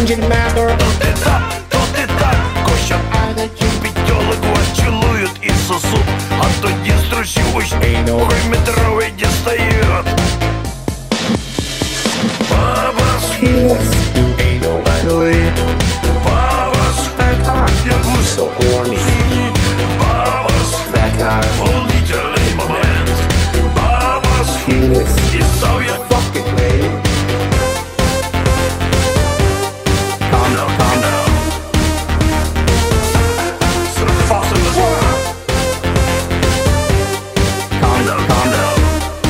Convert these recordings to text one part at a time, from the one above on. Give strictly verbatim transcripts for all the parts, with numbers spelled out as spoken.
Dungeon Master. То ты так, то ты так, коща пятёлок вас целуют и сосут, а тоді струсюсь, метровый дістають. Бабас, Бабас, я гусо горний. Бабас, волнительный момент. Бабас, і став я fucking late. Calm down, calm down. Sort of fossil as well. Calm down, calm down.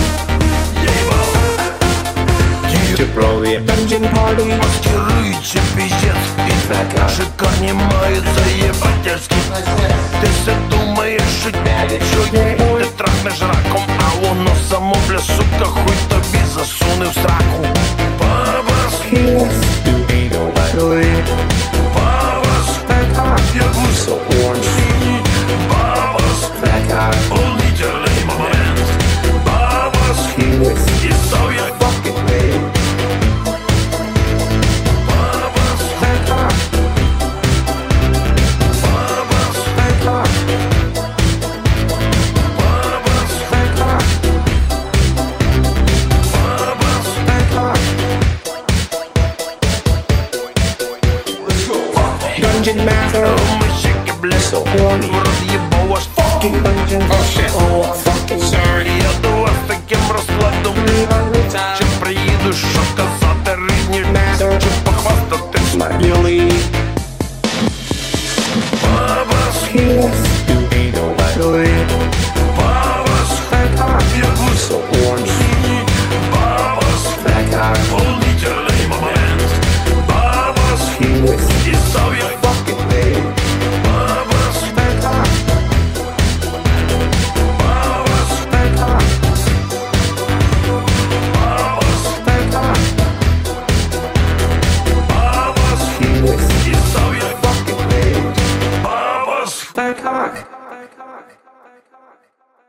Dungeon Party. Маскируючи пиздец. Шикарні мають заєбательський. Ти все думаєш, що ти трахнеш раком, а воно само, бля, сука, хуй тобі засуне в сраку. Бабас, Бабас, я гусо горний. Бабас, волнительний момент. Бабас, і став я fucking late. Бабас, Бабас, Бабас, Dungeon Master. Мальчики, бля, Horny. в рот ебал ваш Fucking Dungeon. Oh shit. Oh, fucking sorry. Я до вас таким розкладом. Чи приїду, що казати рідні, чи похвастатись Billy. Бабас, Бабас, я гусо горний. Бабас, волнительний момент. Бабас,